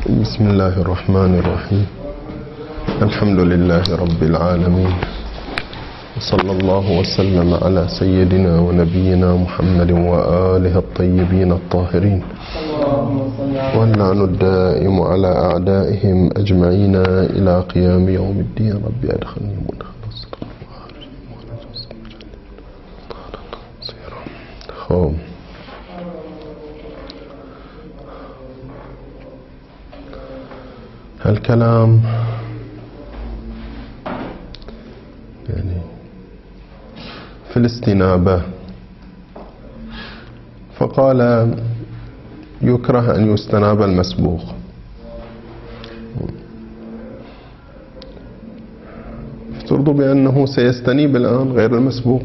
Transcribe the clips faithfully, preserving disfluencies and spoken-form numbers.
بسم الله الرحمن الرحيم. الحمد لله رب العالمين، وصلى الله وسلم على سيدنا ونبينا محمد وآله الطيبين الطاهرين، واللعن الدائم على أعدائهم أجمعين إلى قيام يوم الدين. رب أدخلني مدخل الصدق. خب الكلام يعني في الاستنابة، فقال يكره أن يستناب المسبوق. افترضوا بأنه سيستنيب الآن غير المسبوق،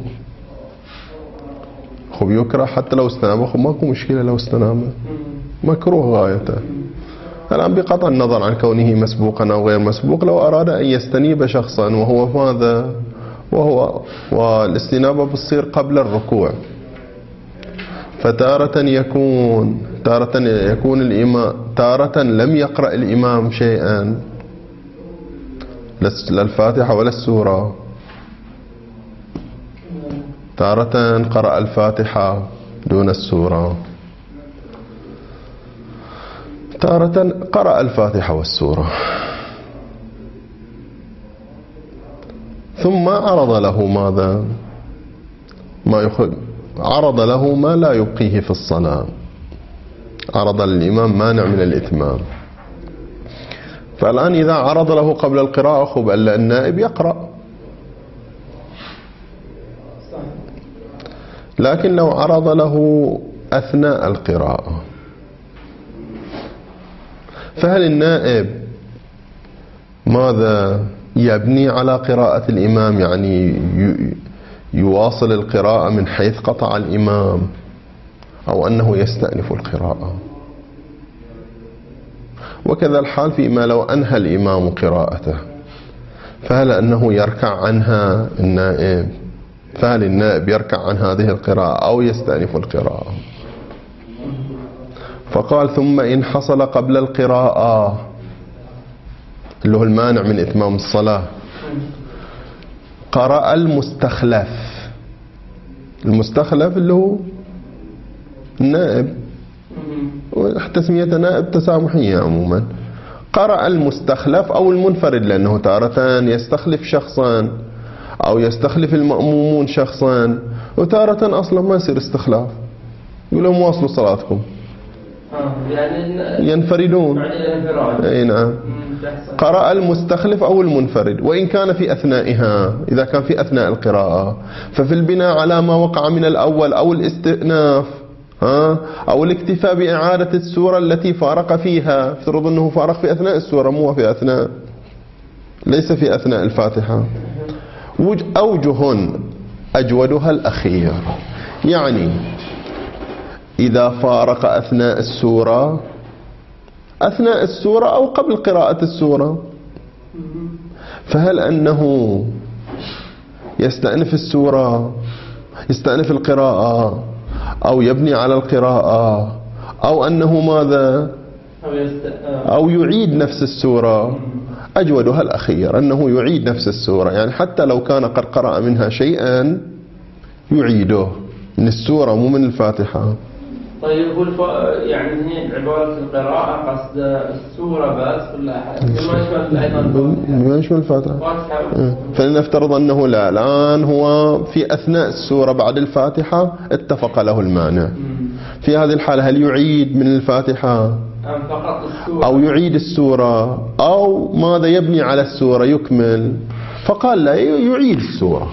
خب يكره حتى لو استنابه، خب ماكو مشكلة لو استنابه، مكروه غايته. الآن بقطع النظر عن كونه مسبوقا أو غير مسبوق، لو أراد أن يستنيب شخصا وهو ماذا وهو والاستنابة بتصير قبل الركوع، فتارة يكون تارة يكون الإمام تارة لم يقرأ الإمام شيئا، لا الفاتحة ولا السورة، تارة قرأ الفاتحة دون السورة، تارة قرأ الفاتحة والسورة، ثم عرض له ماذا ما يخل عرض له ما لا يبقيه في الصلاة، عرض للإمام مانع من الإتمام. فالآن إذا عرض له قبل القراءة، خب ألا النائب يقرأ، لكن لو عرض له أثناء القراءة، فهل النائب ماذا يبني على قراءة الإمام، يعني يواصل القراءة من حيث قطع الإمام، أو أنه يستأنف القراءة؟ وكذا الحال فيما لو أنهى الإمام قراءته، فهل أنه يركع عنها النائب؟ فهل النائب يركع عن هذه القراءة أو يستأنف القراءة؟ فقال ثم إن حصل قبل القراءة، اللي هو المانع من إتمام الصلاة، قرأ المستخلف. المستخلف اللي هو النائب، تسميته نائب تسامحية عموما. قرأ المستخلف أو المنفرد، لأنه تارة يستخلف شخصا أو يستخلف المأمومون شخصا، وتارة أصلا ما يصير استخلاف، يقول لهم واصلوا صلاتكم، يعني ينفردون. أي نعم. قرأ المستخلف أو المنفرد، وإن كان في أثنائها، إذا كان في أثناء القراءة، ففي البناء على ما وقع من الأول أو الاستئناف ها أو الاكتفاء بإعادة السورة التي فارق فيها. افترض أنه فارق في أثناء السورة، مو في أثناء، ليس في أثناء الفاتحة. أوجه أجودها الأخير، يعني إذا فارق أثناء السورة أثناء السورة أو قبل قراءة السورة، فهل أنه يستأنف السورة يستأنف القراءة أو يبني على القراءة، أو أنه ماذا أو يعيد نفس السورة؟ أجودها الأخير، أنه يعيد نفس السورة، يعني حتى لو كان قد قرأ منها شيئا يعيده من السورة مو من الفاتحة. طيب هو الف... يعني هي عبارة القراءة قصد السورة بس ولا ما يشمل الفاتحة؟ فلنفترض أنه لا، الآن هو في أثناء السورة بعد الفاتحة اتفق له المانع، في هذه الحالة هل يعيد من الفاتحة أو يعيد السورة، أو ماذا يبني على السورة يكمل؟ فقال لا، يعيد السورة.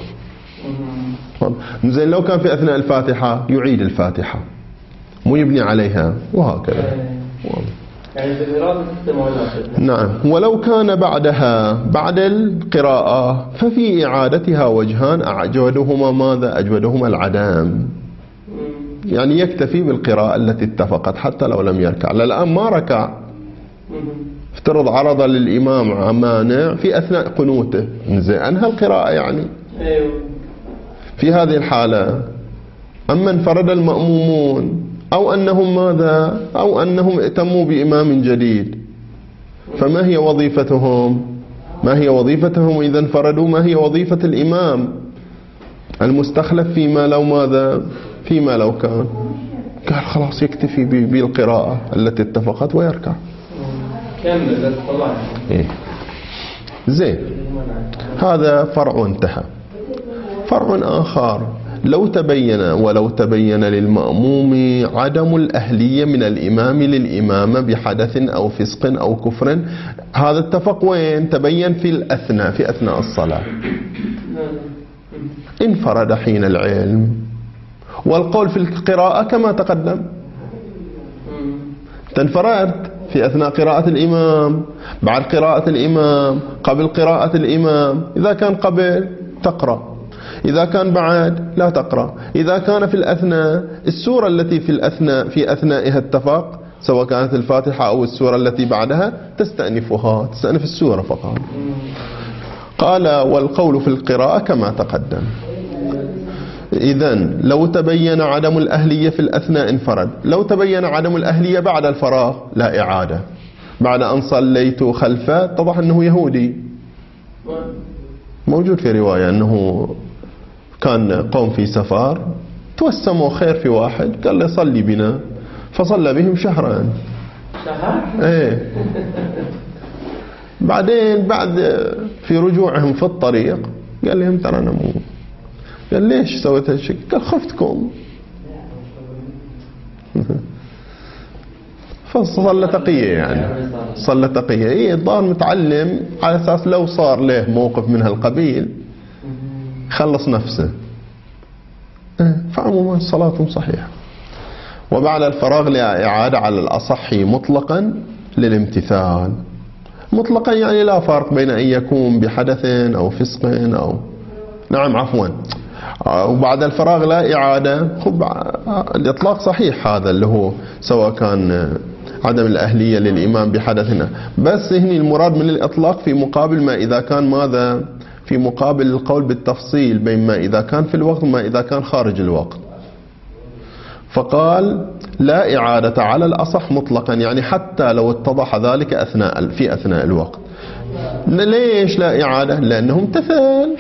زين لو كان في أثناء الفاتحة يعيد الفاتحة، مو يبني عليها، وهكذا. يعني بالإرادة نعم. ولو كان بعدها بعد القراءة، ففي إعادتها وجهان، أجودهما ماذا أجودهما العدم، يعني يكتفي بالقراءة التي اتفقت حتى لو لم يركع. الآن ما ركع، افترض عرض للإمام مانع في أثناء قنوته، زين أنهى القراءة يعني. في هذه الحالة أما انفرد المأمومون أو أنهم ماذا أو أنهم ائتموا بإمام جديد، فما هي وظيفتهم؟ ما هي وظيفتهم إذا انفردوا؟ ما هي وظيفة الإمام المستخلف فيما لو ماذا؟ فيما لو كان قال خلاص يكتفي بالقراءة التي اتفقت ويركع. كمل طبعا. إيه زين، هذا فرع انتهى. فرع آخر، لو تبين ولو تبين للمأموم عدم الأهلية من الإمام للإمامة بحدث أو فسق أو كفر، هذا اتفق وين؟ تبين في الأثناء في أثناء الصلاة، انفرد حين العلم. والقول في القراءة كما تقدم، تنفرد في أثناء قراءة الإمام، بعد قراءة الإمام، قبل قراءة الإمام. إذا كان قبل تقرأ، إذا كان بعد لا تقرأ. إذا كان في الأثناء، السورة التي في الأثناء في أثنائها اتفق، سواء كانت الفاتحة أو السورة التي بعدها، تستأنفها، تستأنف السورة فقط. قال والقول في القراءة كما تقدم. إذن لو تبين عدم الأهلية في الأثناء انفرد، لو تبين عدم الأهلية بعد الفراغ لا إعادة. بعد أن صليت خلفه اتضح أنه يهودي، موجود في رواية أنه كان قوم في سفر توسموا خير في واحد، قال له صلي بنا، فصلى بهم شهرا. شهر؟ ايه. بعدين بعد في رجوعهم في الطريق قال لهم ترى أنا مو، قال ليش سويت هالشيء؟ قال خفتكم. فصلى تقية، يعني صلى تقية. ايه الظاهر متعلم على أساس لو صار له موقف من هالقبيل خلص نفسه. فعموما صلاتهم صحيحة. وبعد الفراغ لا إعادة على الأصح مطلقا للامتثال. مطلقا يعني لا فرق بين أن يكون بحدث أو فسق أو نعم عفوا. وبعد الفراغ لا إعادة، خب الإطلاق صحيح هذا اللي هو سواء كان عدم الأهلية للإمام بحدثنا، بس هنا المراد من الإطلاق في مقابل ما إذا كان ماذا؟ في مقابل القول بالتفصيل بين ما إذا كان في الوقت وما إذا كان خارج الوقت. فقال لا إعادة على الأصح مطلقا، يعني حتى لو اتضح ذلك أثناء في أثناء الوقت. ليش لا إعادة؟ لأنه امتثل.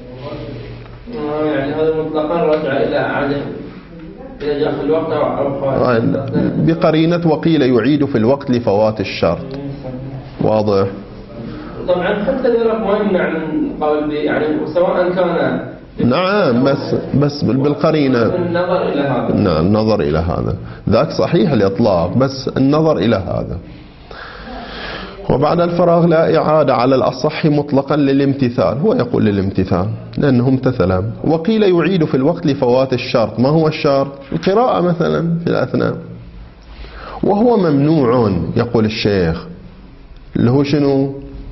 يعني هذا مطلقا رجع إلى عدم إذا جاء في الوقت أو خارج بقرينة وقيل يعيد في الوقت لفوات الشرط. واضح؟ طبعا حتى ذلك ما يمنع من قول يعني سواء كان نعم، بس بس بالقرينة النظر إلى هذا. نعم النظر إلى هذا، ذاك صحيح الإطلاق، بس النظر إلى هذا. وبعد الفراغ لا إعادة على الأصح مطلقا للامتثال، هو يقول للامتثال لأنه امتثل. وقيل يعيد في الوقت لفوات الشرط. ما هو الشرط؟ القراءة مثلا في الأثناء، وهو ممنوع يقول الشيخ، اللي هو شنو؟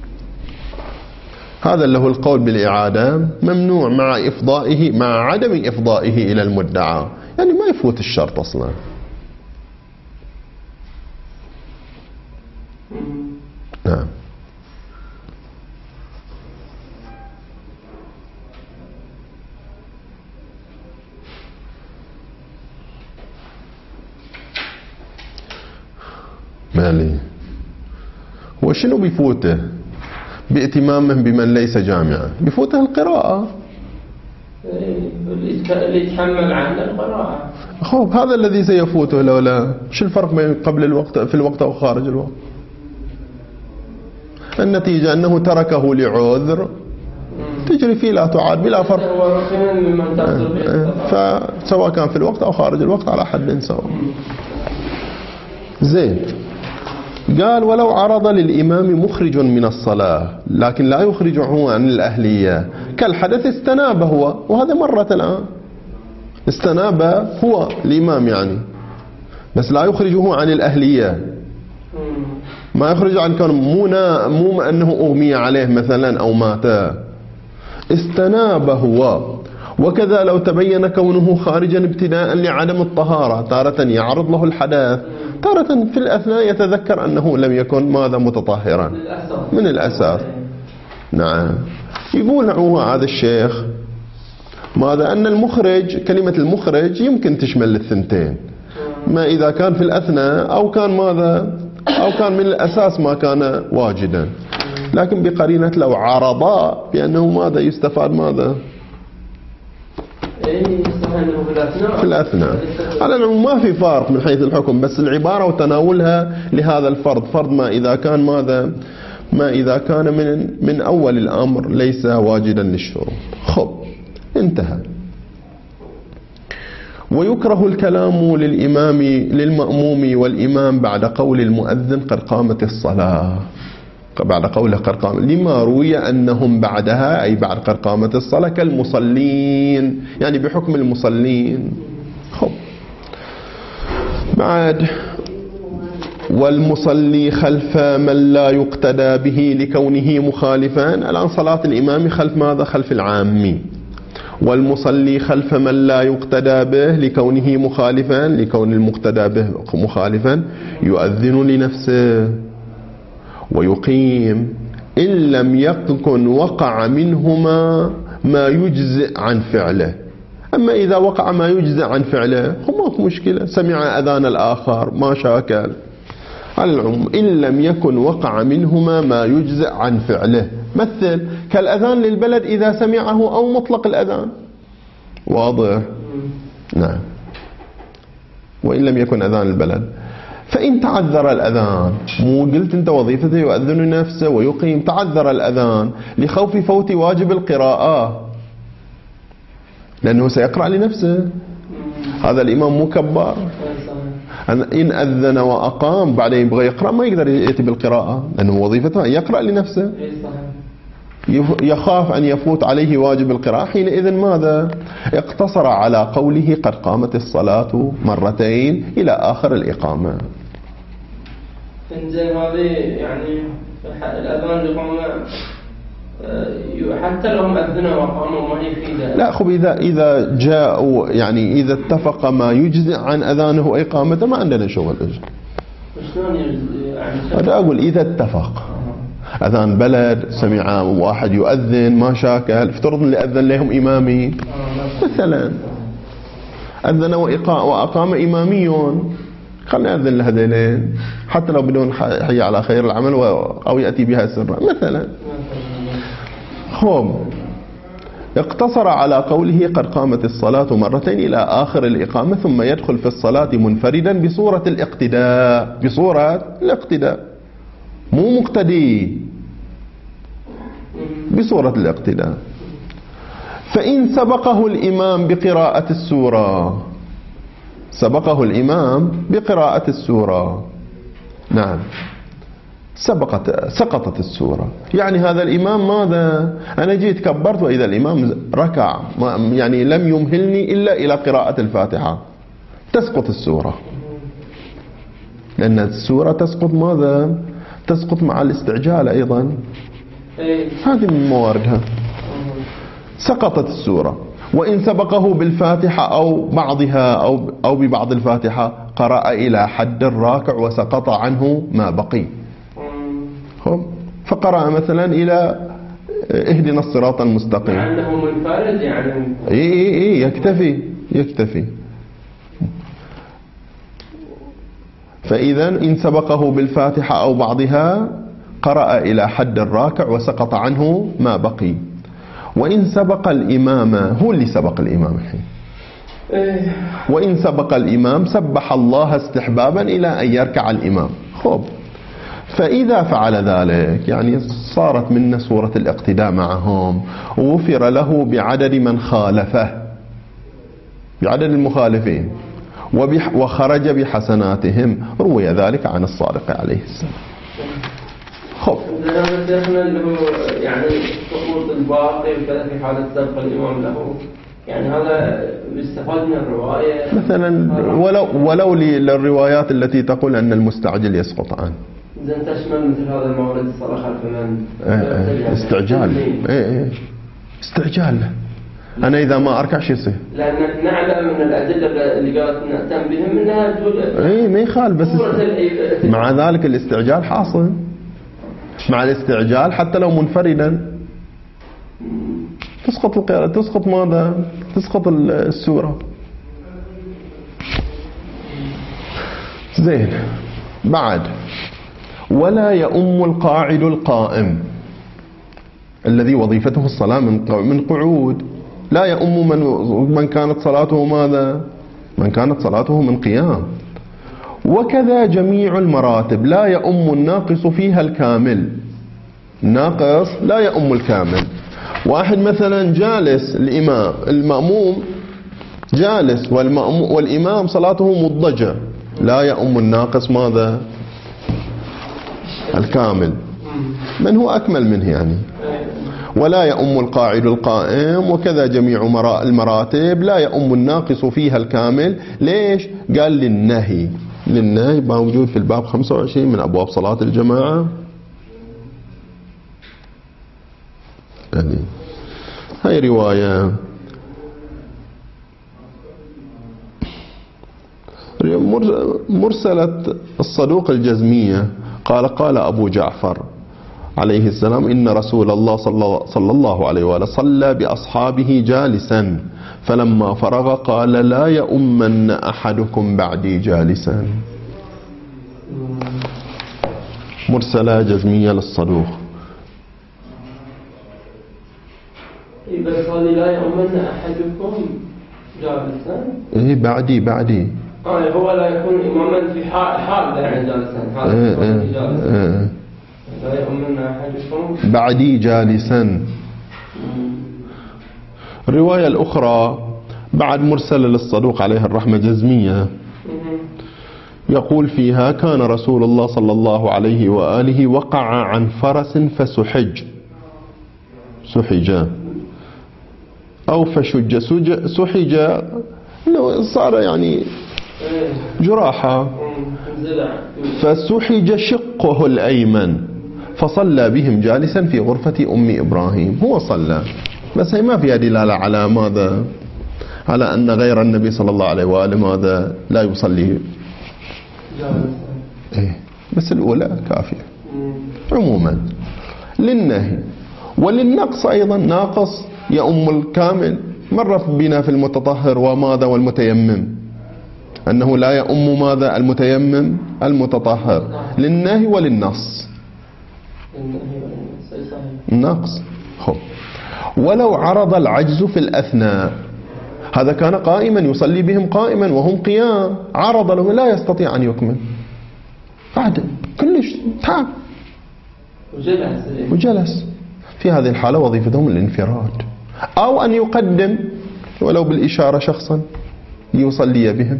هذا اللي هو القول بالإعادة ممنوع مع إفضائه، مع عدم إفضائه إلى المدعى، يعني ما يفوت الشرط أصلا. نعم. مالي وشنو بيفوته بائتمامه بمن ليس جامعا؟ بيفوته القراءة، اللي يتحمل عنه القراءة. خوف هذا الذي سيفوته لولا. شو الفرق بين قبل الوقت في الوقت أو خارج الوقت؟ النتيجة أنه تركه لعذر تجري فيه لا تعاد بلا فرق، فسواء كان في الوقت أو خارج الوقت على حد سواء. زين. قال ولو عرض للإمام مخرج من الصلاة لكن لا يخرجه عن الأهلية كالحدث، استناب هو، وهذا مرة الآن استناب هو الإمام يعني، بس لا يخرجه عن الأهلية، ما يخرج عن كونه مو مو أنه أغمي عليه مثلا أو مات، استناب هو. وكذا لو تبين كونه خارجا ابتداء لعدم الطهارة، تارة يعرض له الحدث، تارة في الأثناء يتذكر أنه لم يكن ماذا متطهرا من الأساس. نعم. يقول هو هذا الشيخ ماذا؟ أن المخرج، كلمة المخرج يمكن تشمل الثنتين، ما إذا كان في الأثناء أو كان ماذا أو كان من الأساس ما كان واجدا، لكن بقرينة لو عرضا بأنه ماذا يستفاد ماذا في الأثناء. على العموم ما في فارق من حيث الحكم، بس العبارة وتناولها لهذا الفرض، فرض ما إذا كان ماذا ما إذا كان من من أول الأمر ليس واجدا للشروط. خب انتهى. ويكره الكلام للإمام للمأموم والإمام بعد قول المؤذن قد قامت الصلاة، بعد قوله قد قامت، لما روي أنهم بعدها أي بعد قد قامت الصلاة كالمصلين، يعني بحكم المصلين. خب بعد والمصلي خلف من لا يقتدى به لكونه مخالفا. الآن صلاة الإمام خلف ماذا؟ خلف العامي. والمصلي خلف من لا يقتدى به لكونه مخالفا، لكون المقتدى به مخالفا يؤذن لنفسه ويقيم إن لم يكن وقع منهما ما يجزئ عن فعله. أما إذا وقع ما يجزئ عن فعله ماكو مشكلة، سمع أذان الآخر ما شاكل. على العموم إن لم يكن وقع منهما ما يجزئ عن فعله، مثل كالأذان للبلد إذا سمعه أو مطلق الأذان، واضح؟ نعم. وإن لم يكن أذان البلد، فإن تعذر الأذان، مو قلت أنت وظيفته يؤذن نفسه ويقيم، تعذر الأذان لخوف فوت واجب القراءة لأنه سيقرأ لنفسه، هذا الإمام مكبر. إن أذن وأقام بعد يبغى يقرأ ما يقدر يأتي بالقراءة لأنه وظيفته يقرأ لنفسه، يخاف أن يفوت عليه واجب القراءة. حينئذ ماذا؟ اقتصر على قوله قد قامت الصلاة مرتين إلى آخر الإقامة. إنزين هذه يعني الأذان لقوم حتى لو هم أذنوا وقاموا ما يفيده. لا خب إذا إذا جاءوا يعني إذا اتفق ما يجزئ عن أذانه وإقامته ما عندنا شغل. شلون يجزئ؟ هذا أقول إذا اتفق أذان بلد سمع واحد يؤذن ما شاكل، افترض اللي أذن لهم إمامي مثلا، أذن وأقام إماميون، خلنا أذن لهذين حتى لو بدون حي على خير العمل أو يأتي بها سرا مثلا. هم اقتصر على قوله قد قامت الصلاة مرتين إلى آخر الإقامة، ثم يدخل في الصلاة منفردا بصورة الاقتداء، بصورة الاقتداء مو مقتدي، بصورة الاقتداء. فإن سبقه الإمام بقراءة السورة، سبقه الإمام بقراءة السورة، نعم سبقت سقطت السورة، يعني هذا الإمام ماذا؟ أنا جيت كبرت وإذا الإمام ركع يعني لم يمهلني إلا إلى قراءة الفاتحة، تسقط السورة، لأن السورة تسقط ماذا؟ تسقط مع الاستعجال أيضا، هذه من مواردها، سقطت السورة. وإن سبقه بالفاتحة أو بعضها أو أو ببعض الفاتحة قرأ إلى حد الراكع وسقط عنه ما بقي، فقرأ مثلا إلى اهدنا الصراط المستقيم، لأنه منفرد يعني إيه إيه إيه يكتفي يكتفي. فإذا إن سبقه بالفاتحة أو بعضها قرأ إلى حد الراكع وسقط عنه ما بقي. وإن سبق الإمام، هو اللي سبق الإمام الحين، وإن سبق الإمام سبح الله استحبابا إلى أن يركع الإمام. خب فإذا فعل ذلك يعني صارت منا صورة الاقتداء معهم، ووفر له بعدد من خالفه، بعدد المخالفين، وخرج بحسناتهم، روي ذلك عن الصادق عليه السلام. خب يعني سقوط الباقي وكذا في حالة سبق الإمام له، يعني هذا يستفاد من الرواية مثلا، ولو ولو للروايات التي تقول أن المستعجل يسقط عنه. إذا تشمل مثل هذا المورد الصلاة خلف من استعجال، إيه إيه استعجال. أنا إذا ما أركع شو يصير؟ لأن نعلم من الأدلة اللي قالت نهتم بهم أنها تقول إيه ما يخالف، بس مع ذلك الاستعجال حاصل، مع الاستعجال حتى لو منفردا تسقط القراءة، تسقط ماذا؟ تسقط السورة. زين. بعد ولا يؤم القاعد القائم الذي وظيفته الصلاة من قعود، لا يؤم من من كانت صلاته ماذا؟ من كانت صلاته من قيام. وكذا جميع المراتب لا يؤم الناقص فيها الكامل، الناقص لا يؤم الكامل. واحد مثلا جالس، الإمام المأموم جالس والمأموم والإمام صلاته مضطجع، لا يؤم الناقص ماذا؟ الكامل، من هو أكمل منه يعني. ولا يؤم القاعد القائم، وكذا جميع المراتب لا يؤم الناقص فيها الكامل. ليش؟ قال للنهي، للنهي موجود في الباب خمسة وعشرين من أبواب صلاة الجماعة. يعني هاي رواية مرسلة الصدوق الجزمية، قال قال أبو جعفر عليه السلام إن رسول الله صلى الله عليه وآله صلى بأصحابه جالسا، فلما فرغ قال لا يؤمن أحدكم بعدي جالسا. مرسلة جزمية للصدوق. إذا قال لا يؤمن أحدكم جالسا، إيه بعدي بعدي آه هو لا يكون إماما في حال حال يعني جالسا، حال إيه إيه إيه لا يؤمن أحدكم بعدي جالسا. الرواية الأخرى بعد مرسلة للصدوق عليه الرحمة جزمية، يقول فيها كان رسول الله صلى الله عليه وآله وقع عن فرس فسحج، سحج أو فشج، سحج صار يعني جراحة، فسحج شقه الأيمن فصلى بهم جالسا في غرفة أم إبراهيم. هو صلى، بس هي ما فيها دلالة على ماذا؟ على أن غير النبي صلى الله عليه وآله ماذا؟ لا يصلي إيه، بس الأولى كافية. عموما للنهي وللنقص أيضا، ناقص يؤم الكامل. مر بنا في المتطهر وماذا والمتيمم أنه لا يؤم ماذا؟ المتيمم المتطهر، للنهي وللنص النقص. خب ولو عرض العجز في الأثناء، هذا كان قائما يصلي بهم قائما وهم قيام، عرض له لا يستطيع أن يكمل، بعد كلش تعب وجلس وجلس، في هذه الحالة وظيفتهم الانفراد، أو أن يقدم ولو بالإشارة شخصا يصلي بهم،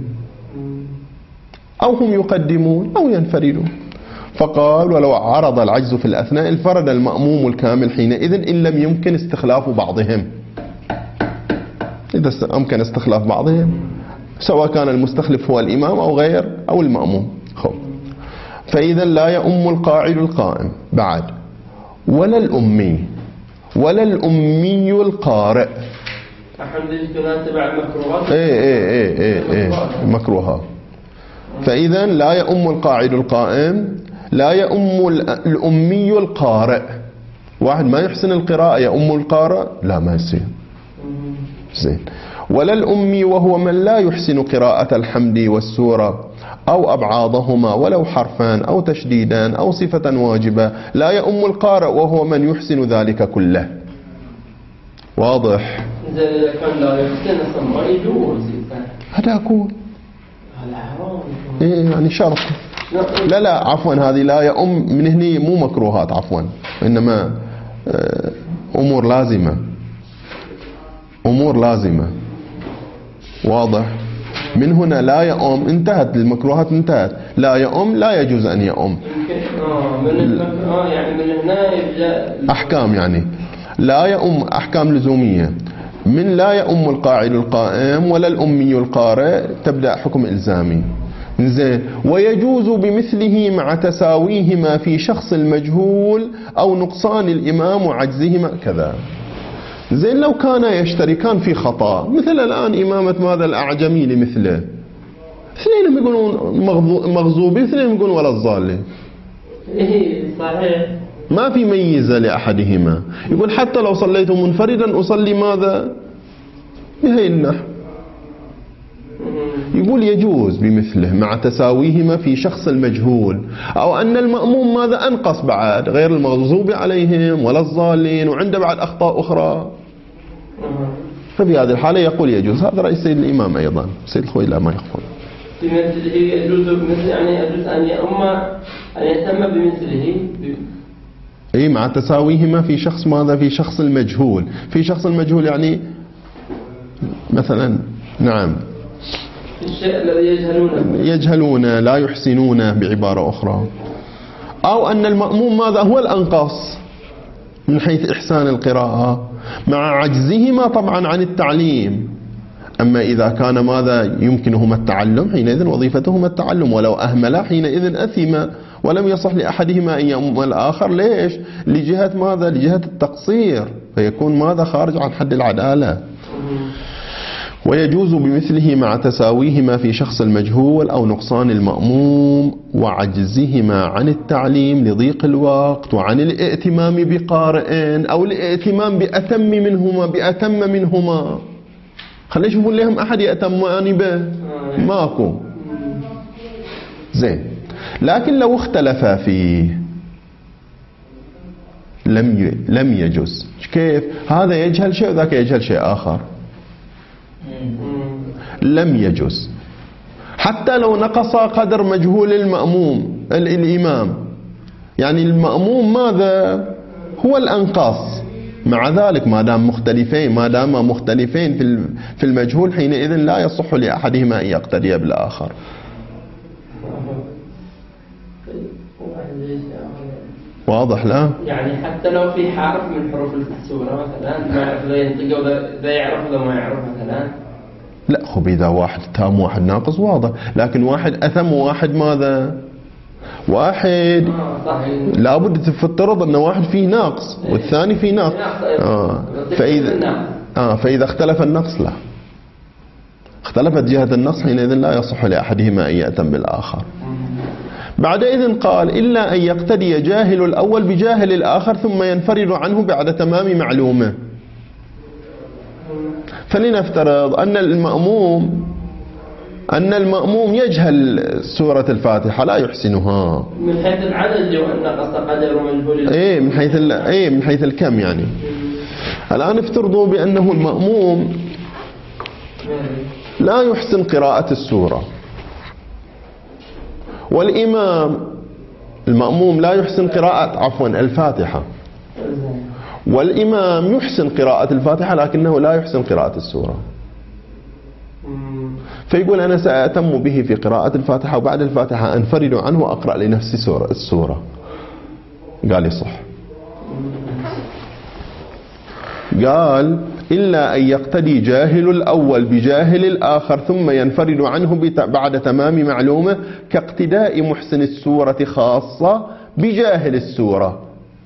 أو هم يقدمون أو ينفردون. فقال ولو عرض العجز في الأثناء انفرد المأموم الكامل حينئذ إن لم يمكن استخلاف بعضهم. إذا أمكن استخلاف بعضهم سواء كان المستخلف هو الإمام أو غير أو المأموم. خب فإذا لا يؤم القاعد القائم بعد، ولا الأمي، ولا الأمي القارئ. أحد تناسب المكروهات. إيه إيه إيه إيه إيه مكروهات. فإذا لا يؤم القاعد القائم، لا يؤم الأمي القارئ. واحد ما يحسن القراءة يؤم القارئ؟ لا ما يصير. زين. ولا الأمي وهو من لا يحسن قراءة الحمد والسورة أو أبعاضهما ولو حرفان أو تشديدان أو صفة واجبة، لا يؤم القارئ وهو من يحسن ذلك كله. واضح؟ إذا كان لا يحسن ما يجوز هذا أقول هذا حرام. إيه يعني شرط. لا لا عفوا، هذه لا يؤم من هنا مو مكروهات عفوا، إنما أمور لازمة، أمور لازمة. واضح؟ من هنا لا يؤم انتهت، المكروهات انتهت. لا يؤم لا يجوز أن يؤم. آه من آه يعني من هنا يبدأ أحكام، يعني لا يؤم أحكام لزومية. من لا يؤم القاعد القائم ولا الأمي القارئ تبدأ حكم إلزامي. زين. ويجوز بمثله مع تساويهما في شخص المجهول أو نقصان الإمام وعجزهما كذا. زين. لو كانا يشتركان في خطأ، مثل الآن إمامة ماذا الأعجمي لمثله، اثنين يقولون مغضوبين، اثنين يقولون ولا الضالين. إيه صحيح. ما في ميزة لأحدهما. يقول حتى لو صليت منفردا أصلي ماذا بهي النحو. يقول يجوز بمثله مع تساويهما في شخص المجهول، أو أن المأموم ماذا أنقص بعد غير المغضوب عليهم ولا الضالين وعنده بعد أخطاء أخرى، ففي هذه الحالة يقول يجوز. هذا رأي سيد الإمام أيضا، سيد الخوي لا ما يخفون. بمثله يجوز بمثله، يعني يجوز أن يأم أن يهتم بمثله، أي مع تساويهما في شخص ماذا؟ في شخص المجهول. في شخص المجهول يعني مثلا نعم الشيء الذي يجهلونه يجهلونه لا يحسنونه بعبارة أخرى، أو أن المأموم ماذا هو الأنقص من حيث إحسان القراءة مع عجزهما طبعا عن التعليم. أما إذا كان ماذا يمكنهما التعلم حينئذ وظيفتهما التعلم، ولو أهملا حينئذ أثم ولم يصح لأحدهما أن يؤم الآخر. ليش؟ لجهة ماذا؟ لجهة التقصير، فيكون ماذا خارج عن حد العدالة. ويجوز بمثله مع تساويهما في شخص المجهول أو نقصان المأموم وعجزهما عن التعليم لضيق الوقت وعن الائتمام بقارئ أو الائتمام بأتم منهما بأتم منهما. خلينا نشوفوا لهم أحد يأتمان به، ماكو. زين، لكن لو اختلفا فيه لم لم يجوز. كيف؟ هذا يجهل شيء وذاك يجهل شيء آخر، لم يجوز. حتى لو نقص قدر مجهول المأموم الإمام، يعني المأموم ماذا هو الأنقص، مع ذلك ما دام مختلفين ما دام مختلفين في في المجهول حينئذ لا يصح لأحدهما أن يقتدي بالآخر. واضح لا؟ يعني حتى لو في حرف من حروف السورة مثلا ما يعرف ذا ينطقه وذا يعرف وذا ما يعرف مثلا، لا خب إذا واحد تام واحد ناقص واضح، لكن واحد أثم وواحد ماذا؟ واحد آه لابد تفترض أن واحد فيه ناقص والثاني فيه ناقص. آه. فإذا آه فإذا اختلف النقص لا، اختلفت جهة النقص حينئذ لا يصح لأحدهما أن يأتم بالآخر. بعدئذ قال إلا أن يقتدي جاهل الأول بجاهل الآخر ثم ينفرد عنه بعد تمام معلومه. فلنفترض أن المأموم أن المأموم يجهل سورة الفاتحة لا يحسنها من حيث العدد وأن قصد قدر مجهول، إيه من حيث إيه من حيث الكم. يعني الآن افترضوا بأنه المأموم لا يحسن قراءة السورة، والإمام المأموم لا يحسن قراءة عفوا الفاتحة، والإمام يحسن قراءة الفاتحة لكنه لا يحسن قراءة السورة. فيقول أنا سأتم به في قراءة الفاتحة وبعد الفاتحة أنفرد عنه وأقرأ لنفسي سورة السورة. قال يصح. قال إلا أن يقتدي جاهل الأول بجاهل الآخر ثم ينفرد عنه بعد تمام معلومه كاقتداء محسن السورة خاصة بجاهل السورة.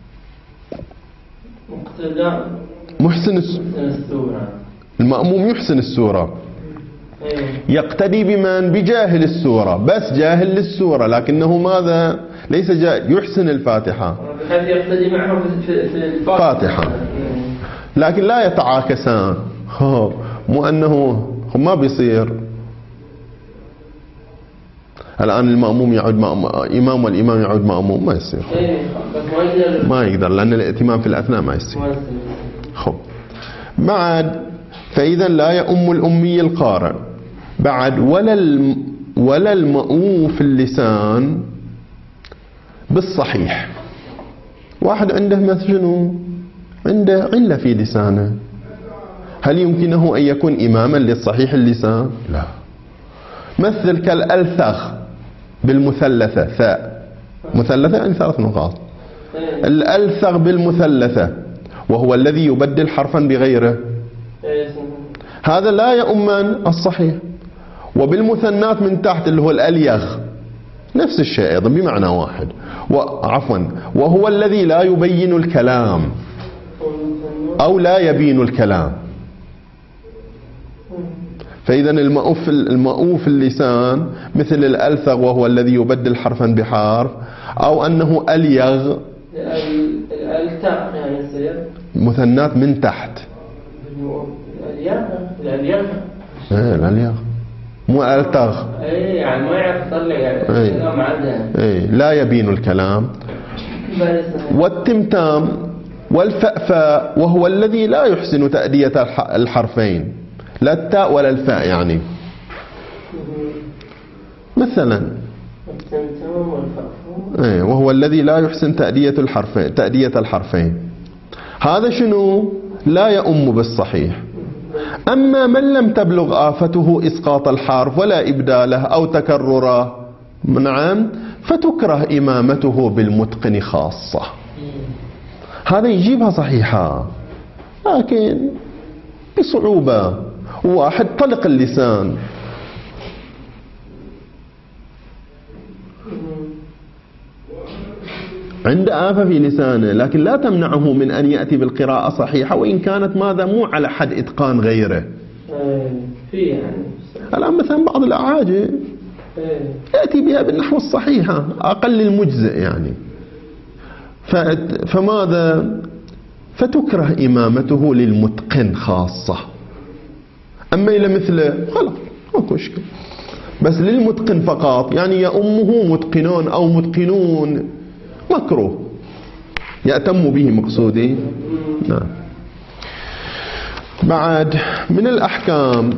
محسن السورة المأموم يحسن السورة يقتدي بمن؟ بجاهل السورة، بس جاهل للسورة لكنه ماذا؟ ليس جاهل يحسن الفاتحة، يقتدي معه في الفاتحة لكن لا يتعاكسان. مو أنه ما بيصير الآن المأموم يعود إمام والإمام يعود مأموم، ما يصير، ما يقدر لأن الائتمام في الأثناء ما يصير. خب بعد فإذا لا يؤم الأمي القارئ بعد ولا ولا المؤوم في اللسان بالصحيح. واحد عنده مثلا عنده علة في لسانه، هل يمكنه أن يكون إماما للصحيح اللسان؟ لا. مثل كالألثغ بالمثلثة، ثاء مثلثة يعني ثلاث نقاط. الألثغ بالمثلثة وهو الذي يبدل حرفا بغيره، هذا لا يؤمن الصحيح. وبالمثنات من تحت اللي هو الأليغ نفس الشيء أيضا بمعنى واحد، وعفوا وهو الذي لا يبين الكلام أو لا يبين الكلام. فإذا المؤوف المؤوف اللسان مثل الألثغ وهو الذي يبدل حرفا بحرف، أو أنه أليغ الألتغ يعني السير مثنات من تحت الأليغ الأليغ ايه الأليغ مو ألتغ. اي يعني ما يعرف يطلع الكلام عندها. اي لا يبين الكلام. والتمتام والفأفاء وهو الذي لا يحسن تأدية الحرفين، لا التاء ولا الفاء يعني. مثلا التمتام والفأفاء اي وهو الذي لا يحسن تأدية الحرفين تأدية الحرفين هذا شنو؟ لا يؤم بالصحيح. أما من لم تبلغ آفته إسقاط الحرف ولا إبداله أو تكرره، نعم، فتكره إمامته بالمتقن خاصة. هذا يجيبها صحيحة لكن بصعوبة. واحد طلق اللسان عند آفة في لسانه، لكن لا تمنعه من أن يأتي بالقراءة صحيحة وإن كانت ماذا مو على حد إتقان غيره. في يعني الآن مثلا بعض الأعاجم يأتي بها بالنحو الصحيحة أقل المجزئ يعني. فماذا؟ فتكره إمامته للمتقن خاصة. أما إلى مثله خلاص ماكو مشكلة، بس للمتقن فقط يعني يأمه متقنون أو متقنون مكروه، يأتم به مقصودي. نعم. بعد من الأحكام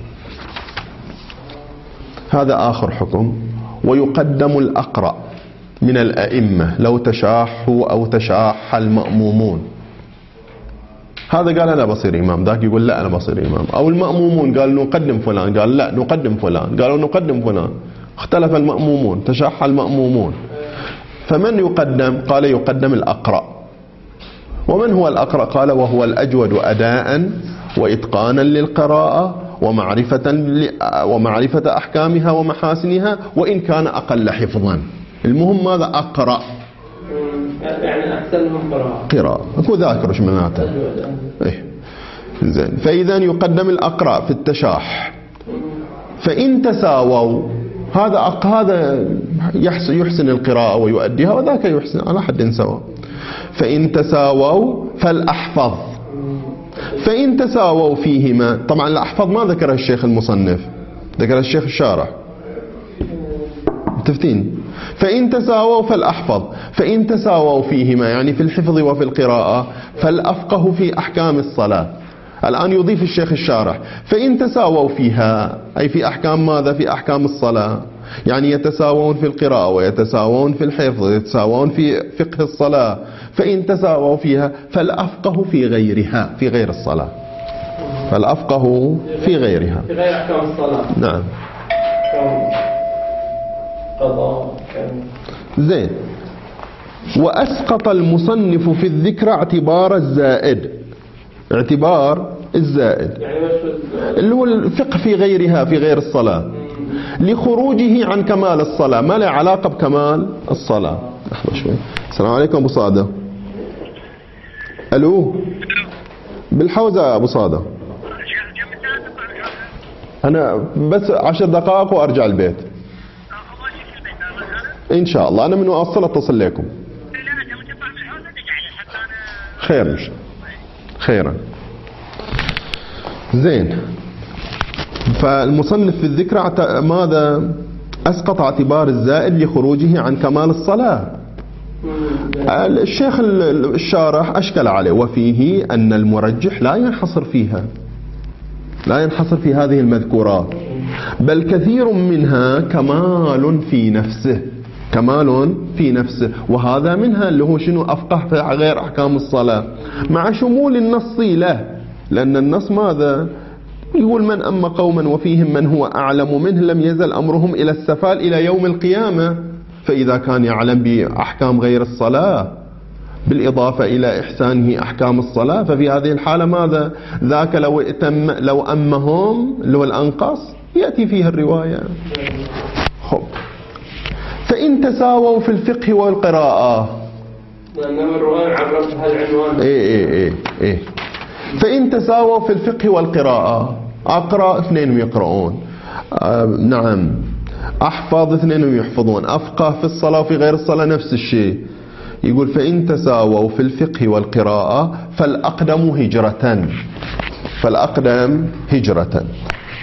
هذا آخر حكم، ويقدم الأقرأ من الأئمة لو تشاحوا أو تشاح المأمومون. هذا قال أنا بصير إمام، ذاك يقول لا أنا بصير إمام. أو المأمومون قال نقدم فلان، قال لا نقدم فلان، قالوا نقدم فلان، اختلف المأمومون، تشاح المأمومون. فمن يقدم؟ قال يقدم الأقرأ. ومن هو الأقرأ؟ قال وهو الأجود أداء وإتقانا للقراءة ومعرفة ومعرفة أحكامها ومحاسنها وإن كان أقل حفظا. المهم ماذا؟ أقرأ يعني أحسنهم قراءة. قراءة أكو ذاكر شو معناته؟ إيه زين. فإذا يقدم الأقرأ في التشاح. فإن تساووا، هذا هذا يحسن القراءة ويؤديها وذاك يحسن على حد سواء. فإن تساووا فالأحفظ. فإن تساووا فيهما، طبعا الأحفظ ما ذكر الشيخ المصنف، ذكر الشيخ الشارح. متفقين؟ فإن تساووا فالأحفظ. فإن تساووا فيهما يعني في الحفظ وفي القراءة فالأفقه في أحكام الصلاة. الآن يضيف الشيخ الشارح فإن تساووا فيها أي في أحكام ماذا؟ في أحكام الصلاة، يعني يتساوون في القراءة ويتساوون في الحفظ ويتساوون في فقه الصلاة. فإن تساووا فيها فالأفقه في غيرها، في غير الصلاة. فالأفقه في غيرها، في غير أحكام الصلاة. نعم. قضاء. زين. وأسقط المصنف في الذكر اعتبار الزائد، اعتبار الزائد اللي هو الفقه في غيرها، في غير الصلاة، لخروجه عن كمال الصلاة، ما له علاقة بكمال الصلاة. لحظة شوي. السلام عليكم أبو صادة. ألو بالحوزة أبو صادة. أنا بس عشر دقائق وأرجع البيت إن شاء الله. أنا من أوصل أتصل لكم. خير مش خيرا. زين. فالمصنف في الذكر ماذا؟ أسقط اعتبار الزائد لخروجه عن كمال الصلاة. الشيخ الشارح أشكل عليه، وفيه أن المرجح لا ينحصر فيها، لا ينحصر في هذه المذكورات، بل كثير منها كمال في نفسه، كمال في نفسه. وهذا منها اللي هو شنو؟ أفقه في غير أحكام الصلاة، مع شمول النص له، لأن النص ماذا؟ يقول من أما قوما وفيهم من هو أعلم منه لم يزل أمرهم إلى السفال إلى يوم القيامة. فإذا كان يعلم بأحكام غير الصلاة بالإضافة إلى إحسانه أحكام الصلاة، ففي هذه الحالة ماذا؟ ذاك لو اتم لو أمهم لو الأنقص يأتي فيه الرواية. خب. فإن تساووا في الفقه والقراءة، لأنه الرواية عرفت هالعنوان. إيه إيه إيه إيه. فإن تساووا في الفقه والقراءة، أقرأ اثنين يقرؤون، آه نعم، أحفظ اثنين يحفظون، أفقه في الصلاة وفي غير الصلاة نفس الشيء. يقول فإن تساووا في الفقه والقراءة فالأقدم هجرة، فالأقدم هجرة.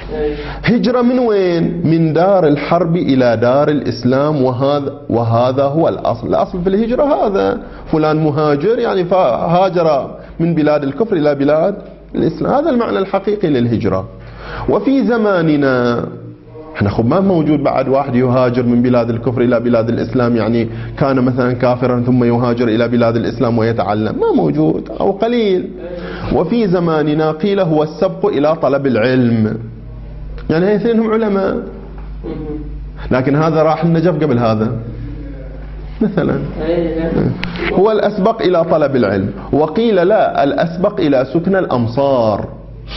هجرة من وين؟ من دار الحرب إلى دار الإسلام، وهذا وهذا هو الأصل. الأصل في الهجرة هذا، فلان مهاجر يعني فهاجر من بلاد الكفر إلى بلاد الإسلام، هذا المعنى الحقيقي للهجرة. وفي زماننا احنا خب ما موجود بعد واحد يهاجر من بلاد الكفر إلى بلاد الإسلام، يعني كان مثلا كافرا ثم يهاجر إلى بلاد الإسلام ويتعلم، ما موجود أو قليل. وفي زماننا قيل هو السبق إلى طلب العلم، يعني هي اثنينهم علماء، لكن هذا راح النجف قبل هذا مثلا، هو الأسبق إلى طلب العلم. وقيل لا، الأسبق إلى سكن الأمصار.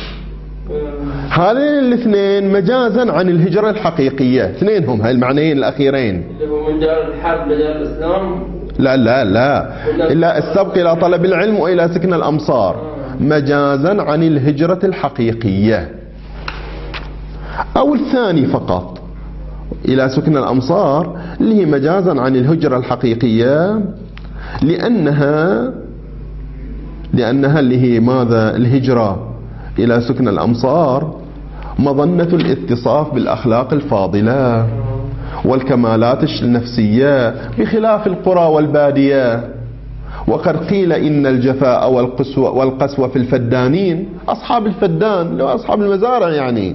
هذين الاثنين مجازا عن الهجرة الحقيقية، اثنينهم هاي المعنيين الأخيرين، اللي هو من دار الحرب لدار الإسلام. لا لا لا، إلا السبق إلى طلب العلم وإلى سكن الأمصار، مجازا عن الهجرة الحقيقية. أو الثاني فقط إلى سكن الأمصار اللي هي مجازا عن الهجرة الحقيقية، لأنها لأنها اللي هي ماذا؟ الهجرة إلى سكن الأمصار مظنة الاتصاف بالأخلاق الفاضلة والكمالات النفسية بخلاف القرى والبادية. وقد قيل إن الجفاء والقسوة والقسوة في الفدانين، أصحاب الفدان لو أصحاب المزارع يعني،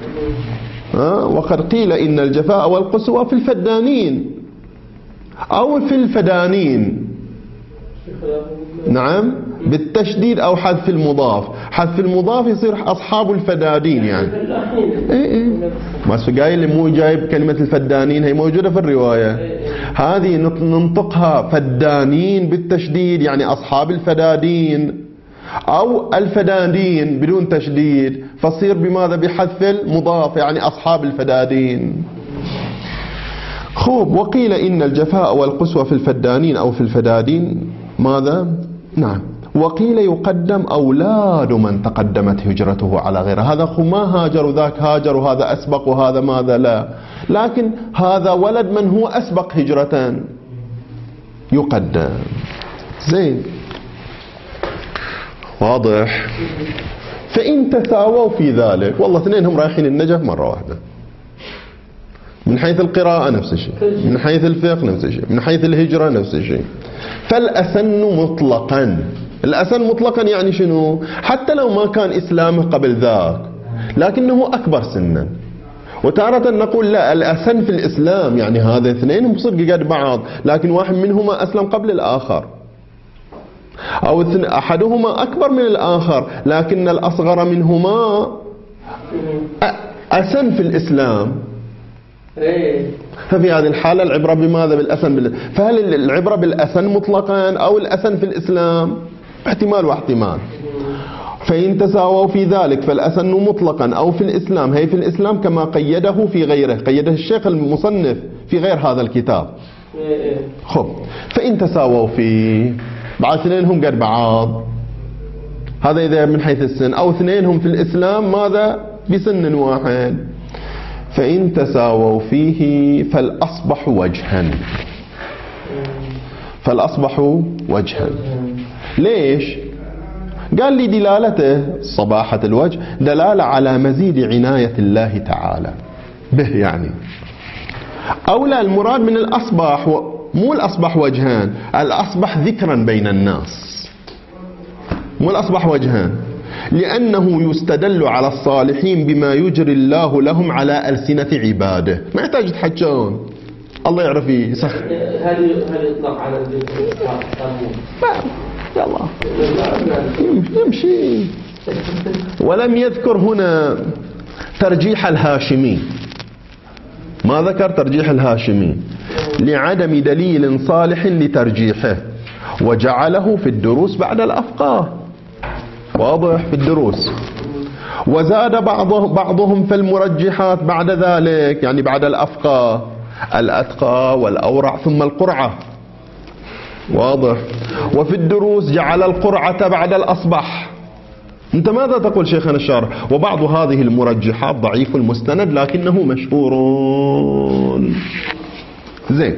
وقد قيل إن الجفاء والقسوة في الفدانين أو في الفدانين، نعم بالتشديد أو حذف المضاف. حذف المضاف يصير أصحاب الفدادين يعني. إيه إيه. ما سقايل اللي مو جايب كلمة الفدانين، هي موجودة في الرواية، هذه ننطقها فدانين بالتشديد يعني أصحاب الفدادين، أو الفدادين بدون تشديد فصير بماذا؟ بحذف المضاف يعني أصحاب الفدادين. خوب. وقيل إن الجفاء والقسوة في الفدانين أو في الفدادين ماذا؟ نعم. وقيل يقدم أولاد من تقدمت هجرته على غيره، هذا خو ما هاجر وذاك هاجر وهذا أسبق وهذا ماذا، لا، لكن هذا ولد من هو أسبق هجرة يقدم. زين، واضح. فإن تساووا في ذلك، والله اثنينهم رايحين النجف مرة واحدة، من حيث القراءة نفس الشيء، من حيث الفقه نفس الشيء، من حيث الهجرة نفس الشيء. فالأسن مطلقا، الأسن مطلقا يعني شنو؟ حتى لو ما كان إسلامه قبل ذاك لكنه أكبر سنا. وتارة نقول لا، الأسن في الإسلام يعني هذا اثنين صدق قد بعض، لكن واحد منهما أسلم قبل الآخر، أو أحدهما أكبر من الآخر لكن الأصغر منهما أسن في الإسلام. ففي هذه الحالة العبرة بماذا؟ بالأسن بال... فهل العبرة بالأسن مطلقا أو الأسن في الإسلام؟ احتمال واحتمال. فإن تساووا في ذلك فالأسن مطلقا أو في الإسلام، هي في الإسلام كما قيده في غيره، قيده الشيخ المصنف في غير هذا الكتاب. خب. فإن تساووا في بعد اثنينهم قد بعض، هذا إذا من حيث السن، أو اثنينهم في الإسلام ماذا؟ بسن واحد. فإن تساووا فيه فالأصبح وجها، فالأصبح وجها. ليش؟ قال لي دلالته صباحة الوجه دلالة على مزيد عناية الله تعالى به، يعني أولى المراد من الأصبح مو الأصبح وجهان، الأصبح ذكرا بين الناس، مو الأصبح وجهان، لأنه يستدل على الصالحين بما يجري الله لهم على ألسنة عباده، ما يحتاج يتحجون، الله يعرف يسخر. هل هل يطلق على الذكر؟ يلا يمشي. ولم يذكر هنا ترجيح الهاشمي، ما ذكر ترجيح الهاشمي لعدم دليل صالح لترجيحه، وجعله في الدروس بعد الأفقاه، واضح، في الدروس. وزاد بعضهم بعضهم في المرجحات بعد ذلك، يعني بعد الأفقاه، الأتقى والأورع ثم القرعة، واضح. وفي الدروس جعل القرعة بعد الأصبح. انت ماذا تقول شيخنا الشارح؟ وبعض هذه المرجحات ضعيف المستند لكنه مشهور. زين.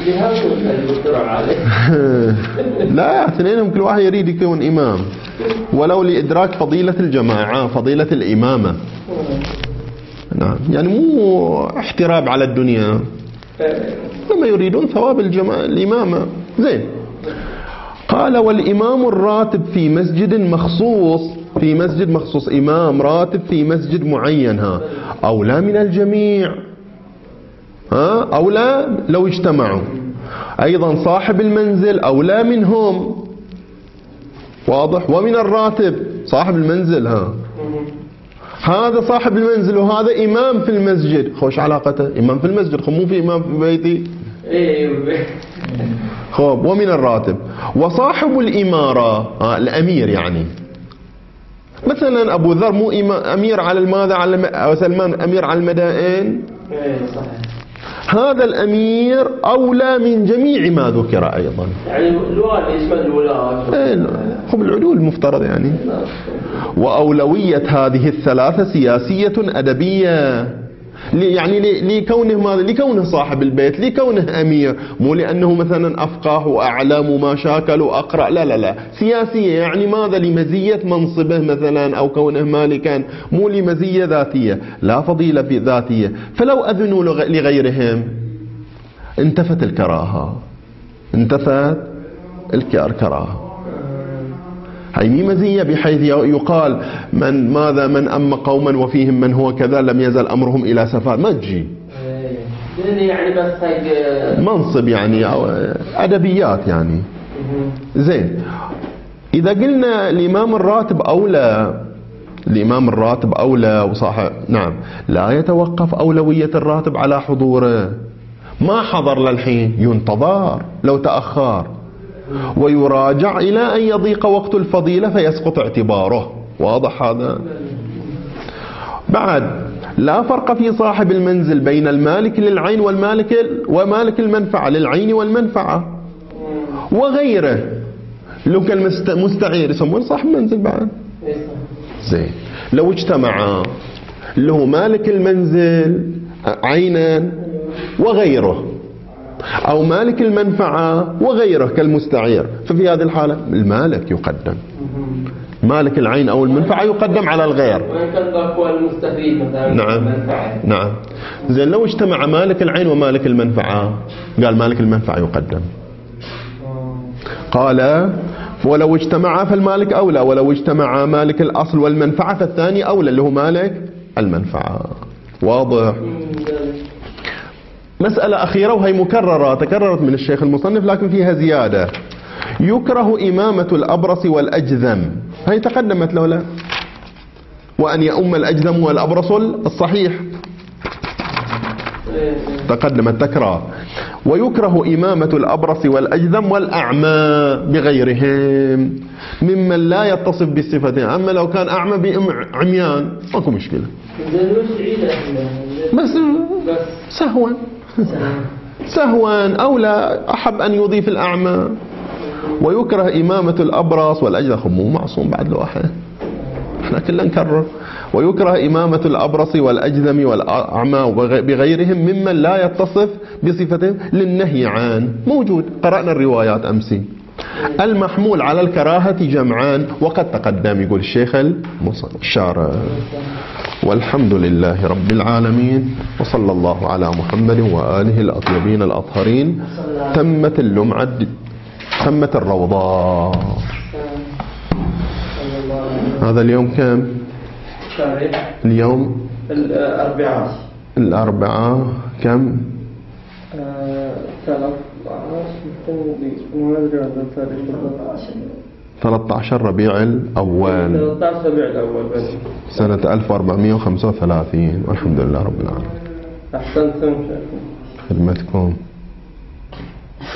لا، اثنينهم كل واحد يريد يكون إمام ولو لإدراك فضيلة الجماعة، فضيلة الإمامة. نعم، يعني مو احتراب على الدنيا، لما يريدون ثواب الجماعة الإمامة. زين. قال والإمام الراتب في مسجد مخصوص، في مسجد مخصوص، إمام راتب في مسجد معين، ها أولى من الجميع، ها أولى لو اجتمعوا. أيضا صاحب المنزل أولى منهم، واضح. ومن الراتب صاحب المنزل، ها هذا صاحب المنزل وهذا إمام في المسجد، خوش علاقته، إمام في المسجد، خب مو في إمام في بيتي. خب ومن الراتب. وصاحب الإمارة، آه الأمير، يعني مثلا أبو ذر مو أمير على الماذا، على سلمان أمير على المدائن، هذا الأمير أولى من جميع ما ذكر أيضا. يعني الوالي اسمه الولاة. ايه خب العدول المفترض يعني. وأولوية هذه الثلاثة سياسية أدبية، يعني لكونه ماذا؟ لكونه صاحب البيت، لكونه أمير، مو لأنه مثلا أفقه وأعلم وما شاكل وأقرأ، لا لا لا، سياسية، يعني ماذا؟ لمزية منصبه مثلا أو كونه مالكا، مو لمزية ذاتية، لا فضيلة ذاتية. فلو أذنوا لغيرهم انتفت الكراهة، انتفت الكراهة. هي مي مزية بحيث يقال من ماذا من أما قوما وفيهم من هو كذا لم يزل أمرهم إلى سفار، ما تجي يعني بس هيك منصب يعني أو أدبيات يعني. زين. إذا قلنا الإمام الراتب أولى، الإمام الراتب أولى وصاحب، نعم، لا يتوقف أولوية الراتب على حضوره، ما حضر للحين ينتظر لو تأخر، ويراجع إلى أن يضيق وقت الفضيلة فيسقط اعتباره، واضح هذا؟ بعد لا فرق في صاحب المنزل بين المالك للعين والمالك ومالك المنفعة، للعين والمنفعة وغيره. لو كان مستعير يسمون صاحب منزل بعد. زين. لو اجتمع له مالك المنزل عينا وغيره، أو مالك المنفعة وغيره كالمستعير، ففي هذه الحالة المالك يقدم، مالك العين أو المنفعة يقدم على الغير. وإن كان هو المستفيد مثلا. نعم نعم. زين. لو اجتمع مالك العين ومالك المنفعة، قال مالك المنفعة يقدم. قال ولو اجتمعا فالمالك أولى، ولو اجتمع مالك الأصل والمنفعة فالثاني أولى اللي هو مالك المنفعة. واضح؟ مسألة أخيرة وهي مكررة، تكررت من الشيخ المصنف لكن فيها زيادة. يكره إمامة الأبرص والأجذم، هي تقدمت له لا؟ وأن يؤم الأجذم والأبرص الصحيح، تقدمت تكرار. ويكره إمامة الأبرص والأجذم والأعمى بغيرهم ممن لا يتصف بالصفتين. أما لو كان أعمى بعميان ماكو مشكلة، بس سهوا سهوا أو لا أحب أن يضيف الأعمى. ويكره إمامة الأبرص والأجذم، مو معصوم بعد الواحد، احنا كلنا نكرر. ويكره إمامة الأبرص والأجذم والأعمى بغيرهم ممن لا يتصف بصفتهم للنهي عن، موجود، قرأنا الروايات أمسي. المحمول على الكراهة جمعان وقد تقدم، يقول الشيخ الشارع. والحمد لله رب العالمين، وصلى الله على محمد وآله الأطيبين الأطهرين. تمت اللمعة، تمت الروضة. هذا اليوم كم؟ اليوم الأربعاء. الأربعاء كم؟ ثلاثة عشر ربيع الأول ثلاثة عشر ربيع الأول سنة ألف وأربعمائة وخمسة وثلاثين. والحمد لله رب العالمين. أحسنتم. خدمتكم.